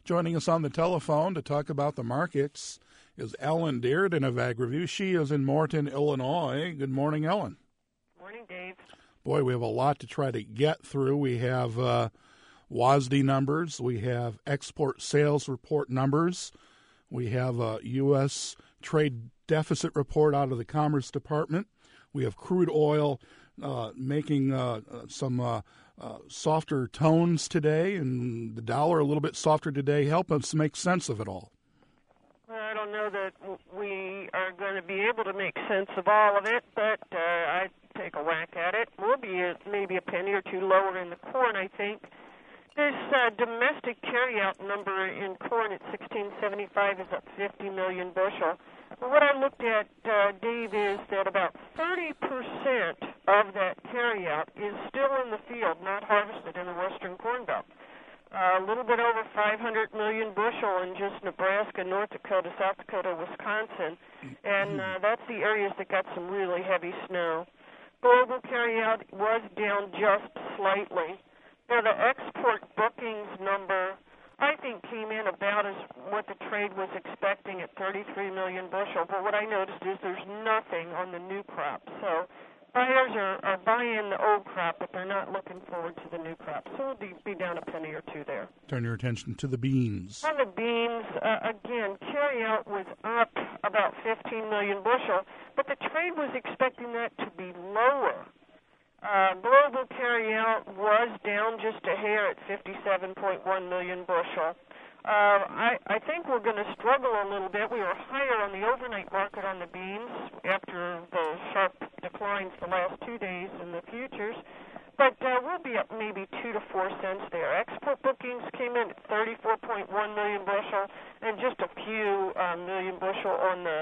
Joining us on the telephone to talk about the markets is Ellen Dearden of AgReview. She is in Morton, Illinois. Good morning, Ellen. Morning, Dave. Boy, we have a lot to try to get through. We have WASDE numbers. We have export sales report numbers. We have a U.S. trade deficit report out of the Commerce Department. We have crude oil making some softer tones today, and the dollar a little bit softer today. Help us make sense of it all. Well, I don't know that we are going to be able to make sense of all of it, but I'd take a whack at it. We'll be maybe a penny or two lower in the corn, I think. This domestic carryout number in corn at 1675 is up 50 million bushel. But what I looked at, Dave, is that about 30% of that carryout is still in the field, not harvested in the western corn belt. A little bit over 500 million bushel in just Nebraska, North Dakota, South Dakota, Wisconsin, and that's the areas that got some really heavy snow. Global carryout was down just slightly. Now, the export bookings number, I think, came in about as what the trade was expecting at 33 million bushel. But what I noticed is there's nothing on the new crop. So buyers are buying the old crop, but they're not looking forward to the new crop. So we'll be down a penny or two there. Turn your attention to the beans. On the beans, again, carryout was up about 15 million bushel, but the trade was expecting that to be lower. Global carryout was down just a hair at 57.1 million bushel. I think we're going to struggle a little bit. We were higher on the overnight market on the beans after the sharp declines the last 2 days in the futures, but we'll be up maybe 2 to 4 cents there. Export bookings came in at 34.1 million bushel and just a few million bushel on the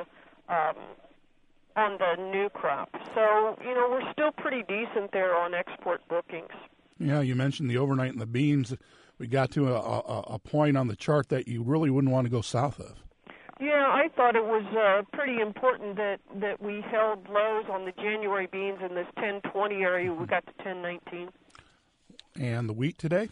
new crop. So, we're still pretty decent there on export bookings. Yeah, you mentioned the overnight and the beans. We got to a point on the chart that you really wouldn't want to go south of. Yeah, I thought it was pretty important that we held lows on the January beans in this 10.20 area. We got to 10.19. And the wheat today?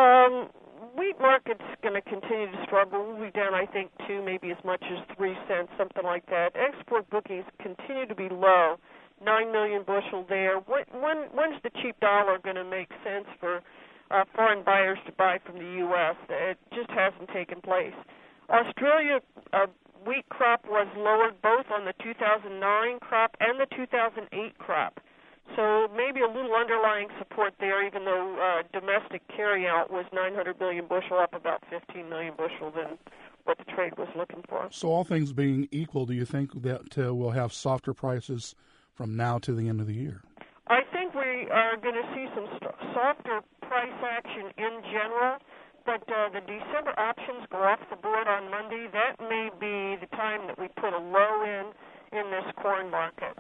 Wheat market's going to continue to struggle. We'll be down, I think, 2, maybe as much as 3 cents, something like that. Export bookings continue to be low, 9 million bushel there. When's the cheap dollar going to make sense for foreign buyers to buy from the U.S.? It just hasn't taken place. Australia wheat crop was lowered both on the 2009 crop and the 2008 crop. So maybe a little underlying support there, even though domestic carryout was 900 million bushel, up about 15 million bushel than what the trade was looking for. So all things being equal, do you think that we'll have softer prices from now to the end of the year? I think we are going to see some softer price action in general, but the December options go off the board on Monday. That may be the time that we put a low in this corn market.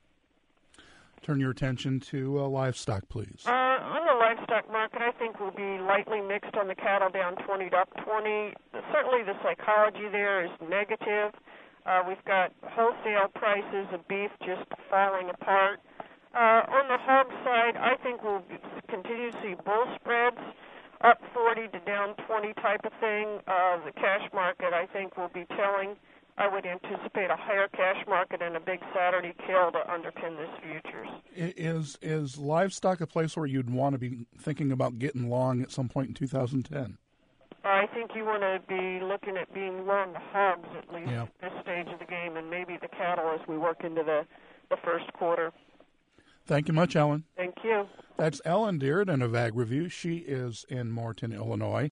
Turn your attention to livestock, please. On the livestock market, I think we'll be lightly mixed on the cattle, down 20 to up 20. Certainly the psychology there is negative. We've got wholesale prices of beef just falling apart. On the hog side, I think we'll continue to see bull spreads up 40 to down 20 type of thing. The cash market, I think, will be telling. I would anticipate a higher cash market and a big Saturday kill to underpin this futures. Is livestock a place where you'd want to be thinking about getting long at some point in 2010? I think you want to be looking at being long the hogs at least Yeah. at this stage of the game, and maybe the cattle as we work into the first quarter. Thank you much, Ellen. Thank you. That's Ellen Dearden of AgReview. She is in Morton, Illinois.